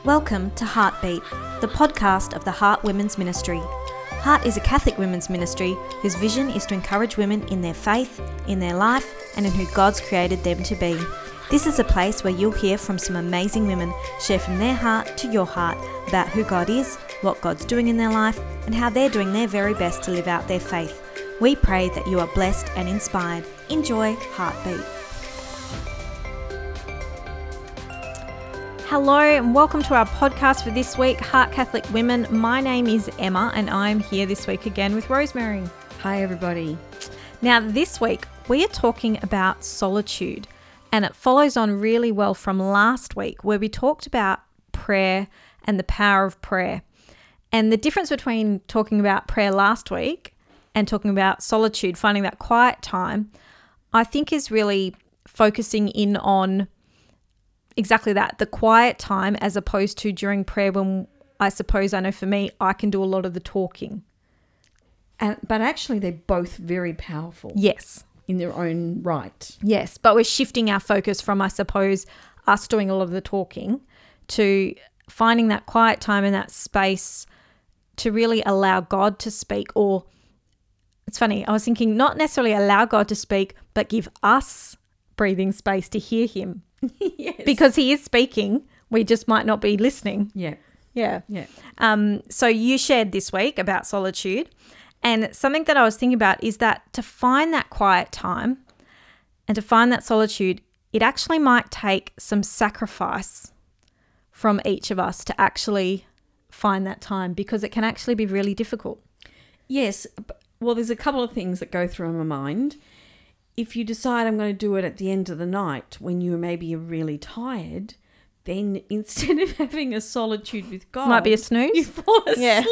Welcome to Heartbeat, the podcast of the Heart Women's Ministry. Heart is a Catholic women's ministry whose vision is to encourage women in their faith, in their life, and in who God's created them to be. This is a place where you'll hear from some amazing women share from their heart to your heart about who God is, what God's doing in their life, and how they're doing their very best to live out their faith. We pray that you are blessed and inspired. Enjoy Heartbeat. Hello and welcome to our podcast for this week, Heart Catholic Women. My name is Emma and I'm here this week again with Rosemary. Hi everybody. Now this week we are talking about solitude, and it follows on really well from last week where we talked about prayer and the power of prayer. And the difference between talking about prayer last week and talking about solitude, finding that quiet time, I think is really focusing in on exactly that, the quiet time, as opposed to during prayer when I suppose, I know for me, I can do a lot of the talking. But actually they're both very powerful. Yes. In their own right. Yes, but we're shifting our focus from, I suppose, us doing a lot of the talking to finding that quiet time and that space to really allow God to speak. Or it's funny, I was thinking not necessarily allow God to speak, but give us breathing space to hear him. Yes. Because he is speaking, we just might not be listening. Yeah. Yeah. Yeah. So you shared this week about solitude, and something that I was thinking about is that to find that quiet time and to find that solitude, it actually might take some sacrifice from each of us to actually find that time, because it can actually be really difficult. Yes. Well, there's a couple of things that go through my mind. If you decide I'm going to do it at the end of the night when you maybe are really tired, then instead of having a solitude with God, Might be a snooze. you fall asleep. Yeah.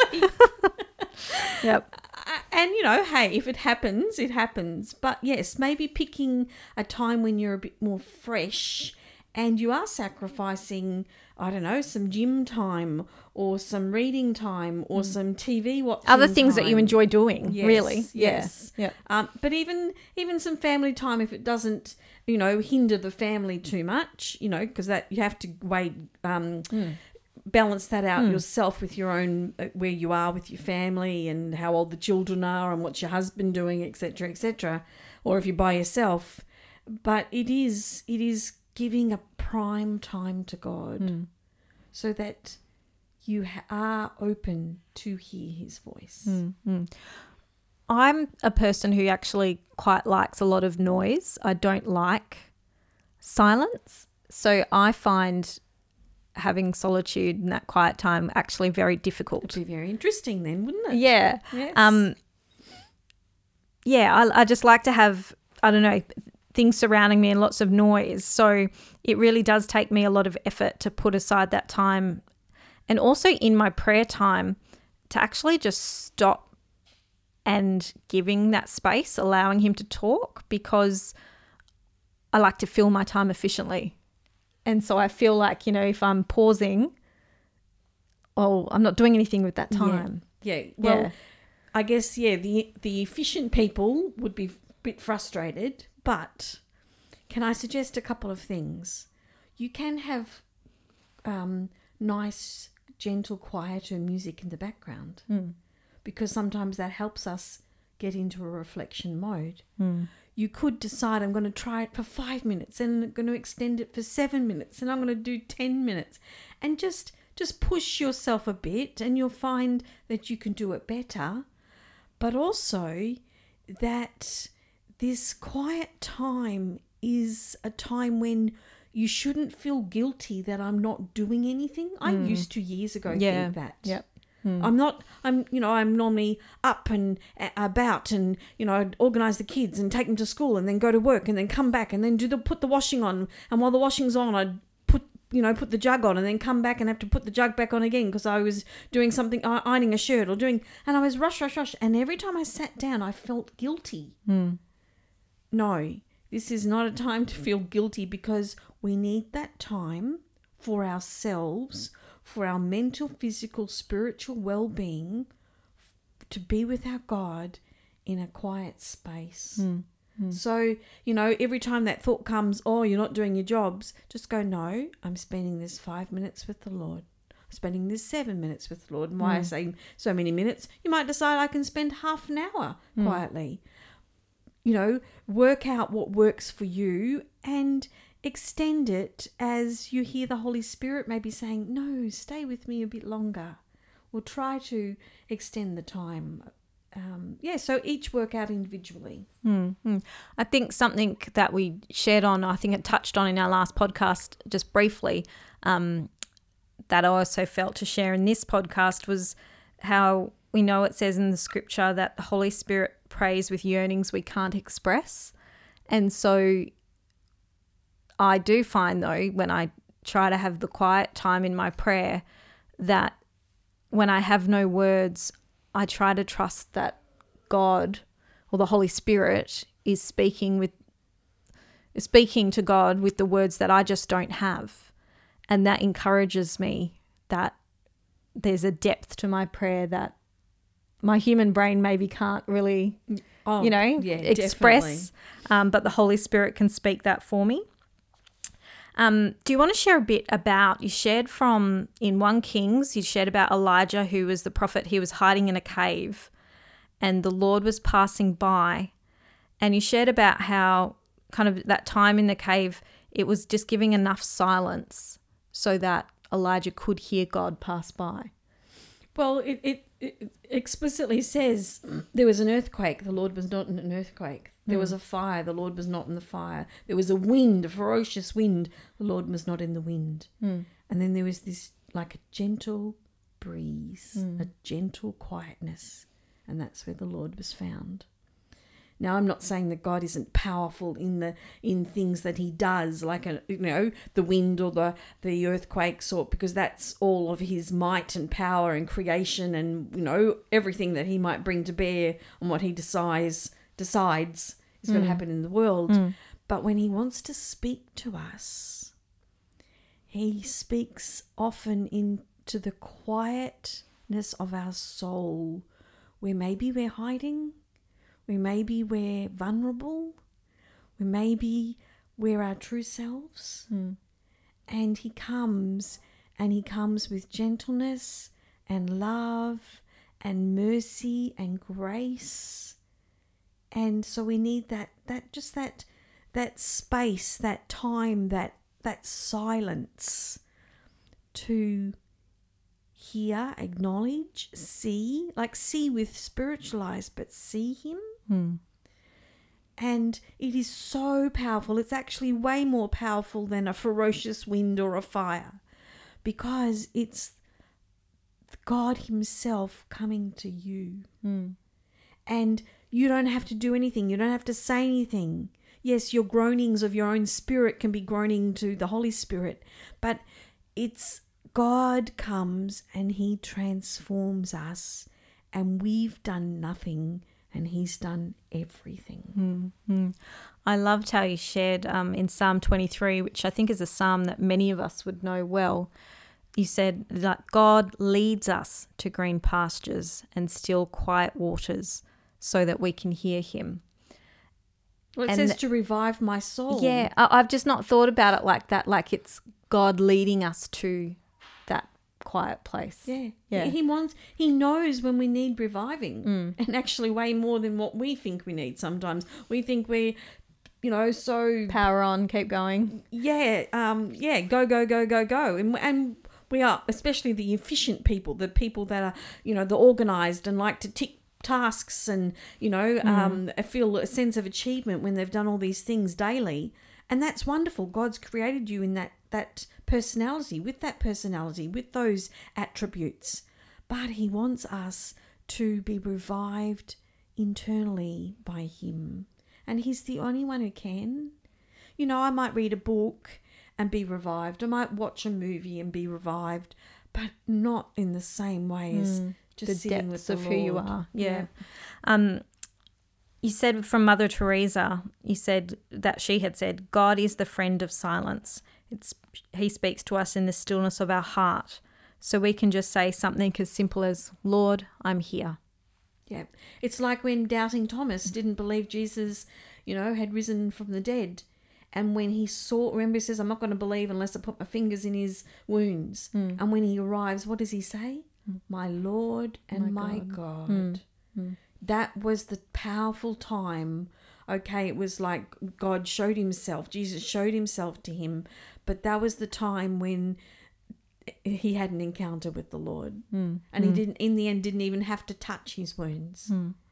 Yep. And, hey, if it happens, it happens. But, yes, maybe picking a time when you're a bit more fresh and you are sacrificing, I don't know, some gym time or some reading time or some TV watching Other things time. that you enjoy doing, Yes, really. Yes. Yeah. But even some family time, if it doesn't, hinder the family too much, because that you have to balance that out yourself with your own, where you are with your family and how old the children are and what's your husband doing, etc., etc. Or if you're by yourself. But it is giving a prime time to God so that you are open to hear his voice. I'm a person who actually quite likes a lot of noise. I don't like silence. So I find having solitude and that quiet time actually very difficult. It'd be very interesting then, wouldn't it? Yeah. Yes. I just like to have, I don't know, things surrounding me and lots of noise. So it really does take me a lot of effort to put aside that time. And also in my prayer time to actually just stop and giving that space, allowing him to talk, because I like to fill my time efficiently. And so I feel like, if I'm pausing, I'm not doing anything with that time. Yeah. Well, I guess, the efficient people would be a bit frustrated, but can I suggest a couple of things? You can have nice, gentle, quieter music in the background because sometimes that helps us get into a reflection mode. You could decide I'm going to try it for 5 minutes and I'm going to extend it for 7 minutes and I'm going to do 10 minutes and just push yourself a bit, and you'll find that you can do it better. But also that this quiet time is a time when you shouldn't feel guilty that I'm not doing anything. I used to years ago think that. Yep. I'm normally up and about and, I'd organise the kids and take them to school and then go to work and then come back and then put the washing on. And while the washing's on, I'd put the jug on and then come back and have to put the jug back on again because I was doing something, ironing a shirt and I was rush. And every time I sat down, I felt guilty. No, this is not a time to feel guilty, because we need that time for ourselves, for our mental, physical, spiritual well-being, to be with our God in a quiet space. So, every time that thought comes, you're not doing your jobs, just go, no, I'm spending this 5 minutes with the Lord. spending this 7 minutes with the Lord. And why I say so many minutes, you might decide I can spend half an hour quietly. You know, work out what works for you and extend it as you hear the Holy Spirit maybe saying, no, stay with me a bit longer. Or try to extend the time. So each work out individually. I think something that we shared on, I think it touched on in our last podcast just briefly, that I also felt to share in this podcast was how we know it says in the scripture that the Holy Spirit prays with yearnings we can't express. And so I do find, though, when I try to have the quiet time in my prayer, that when I have no words, I try to trust that God or the Holy Spirit is speaking to God with the words that I just don't have. And that encourages me that there's a depth to my prayer that my human brain maybe can't really, express, but the Holy Spirit can speak that for me. Do you want to share a bit about, you shared from, in 1 Kings, you shared about Elijah, who was the prophet. He was hiding in a cave and the Lord was passing by, and you shared about how kind of that time in the cave, it was just giving enough silence so that Elijah could hear God pass by. Well, it explicitly says there was an earthquake, the Lord was not in an earthquake. There was a fire, the Lord was not in the fire. There was a wind, a ferocious wind, the Lord was not in the wind. And then there was this like a gentle breeze, a gentle quietness, and that's where the Lord was found. Now, I'm not saying that God isn't powerful in things that he does, like the wind or the earthquakes, or because that's all of his might and power and creation and everything that he might bring to bear on what he decides is going to happen in the world. But when he wants to speak to us, he speaks often into the quietness of our soul, where maybe we're hiding. Maybe we're vulnerable. Maybe we're our true selves. And he comes with gentleness and love and mercy and grace. And so we need that space, that time, that silence to hear, acknowledge, see with spiritual eyes, but see him. And it is so powerful. It's actually way more powerful than a ferocious wind or a fire, because it's God himself coming to you. And you don't have to do anything. You don't have to say anything. Yes, your groanings of your own spirit can be groaning to the Holy Spirit, but it's God comes and he transforms us, and we've done nothing and he's done everything. I loved how you shared in Psalm 23, which I think is a psalm that many of us would know well. You said that God leads us to green pastures and still quiet waters so that we can hear him. Well, it says to revive my soul. Yeah, I've just not thought about it like that, like it's God leading us to that quiet place. Yeah. He knows when we need reviving, and actually way more than what we think we need sometimes. We think we're, so... Power on, keep going. Yeah, go. And we are, especially the efficient people, the people that are, the organised and like to tick tasks and, feel a sense of achievement when they've done all these things daily. And that's wonderful. God's created you in that personality, with those attributes. But he wants us to be revived internally by him. And he's the only one who can. I might read a book and be revived. I might watch a movie and be revived, but not in the same way as just the sitting depths with the of Lord. who you are. Yeah. You said from Mother Teresa, you said that she had said, God is the friend of silence. He speaks to us in the stillness of our heart. So we can just say something as simple as, Lord, I'm here. Yeah. It's like when doubting Thomas didn't believe Jesus, had risen from the dead. And when he saw, remember he says, I'm not going to believe unless I put my fingers in his wounds. And when he arrives, what does he say? My Lord and my God. That was the powerful time. Okay, it was like God showed himself. Jesus showed himself to him. But that was the time when he had an encounter with the Lord. And he didn't, in the end, didn't even have to touch his wounds.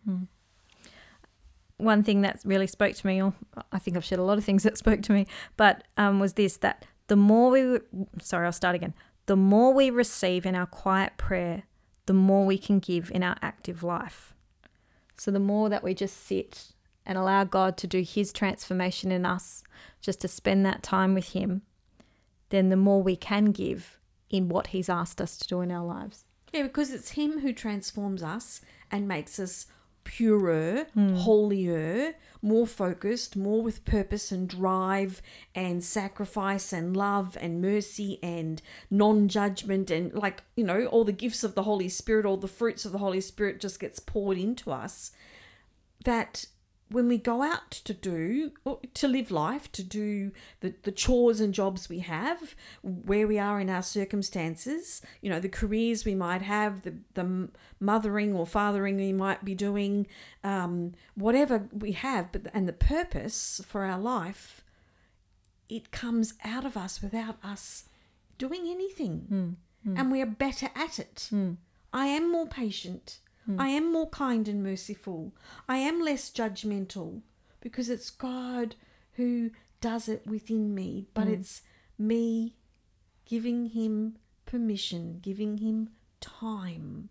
One thing that really spoke to me, or I think I've shared a lot of things that spoke to me, but was this, that the more the more we receive in our quiet prayer, the more we can give in our active life. So the more that we just sit and allow God to do his transformation in us, just to spend that time with him, then the more we can give in what he's asked us to do in our lives. Yeah, because it's him who transforms us and makes us purer, holier, more focused, more with purpose and drive and sacrifice and love and mercy and non-judgment, and like, you know, all the gifts of the Holy Spirit, all the fruits of the Holy Spirit just gets poured into us. That when we go out to live life, to do the chores and jobs we have, where we are in our circumstances, you know, the careers we might have, the mothering or fathering we might be doing, whatever we have, and the purpose for our life, it comes out of us without us doing anything. And we are better at it. I am more patient. I am more kind and merciful. I am less judgmental, because it's God who does it within me. But it's me giving him permission, giving him time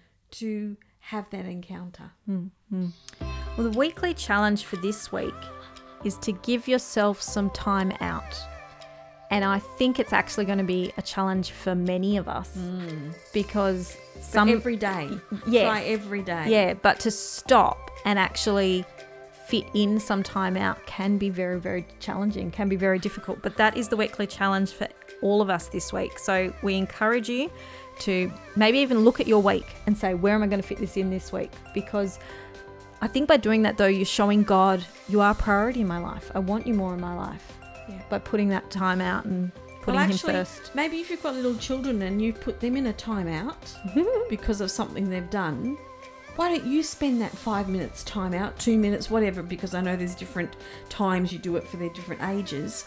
to have that encounter. Well, the weekly challenge for this week is to give yourself some time out. And I think it's actually going to be a challenge for many of us because every day. Yes. Try every day. Yeah, but to stop and actually fit in some time out can be very, very challenging, can be very difficult. But that is the weekly challenge for all of us this week. So we encourage you to maybe even look at your week and say, where am I going to fit this in this week? Because I think by doing that, though, you're showing God, you are a priority in my life. I want you more in my life. Yeah. By putting that time out and putting him first. Maybe if you've got little children and you've put them in a timeout because of something they've done, why don't you spend that 5 minutes time out, 2 minutes, whatever, because I know there's different times you do it for their different ages,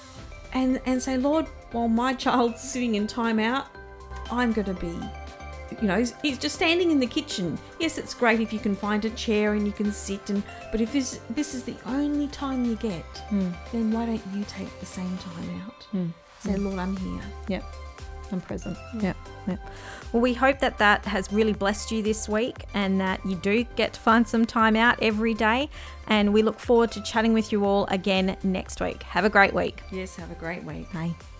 and say, Lord, while my child's sitting in timeout, I'm going to be, you know, he's just standing in the kitchen. Yes, it's great if you can find a chair and you can sit, but if this is the only time you get, then why don't you take the same time out? Say, Lord, I'm here. Yep, I'm present. Yep. Well, we hope that has really blessed you this week, and that you do get to find some time out every day. And we look forward to chatting with you all again next week. Have a great week. Yes, have a great week. Bye.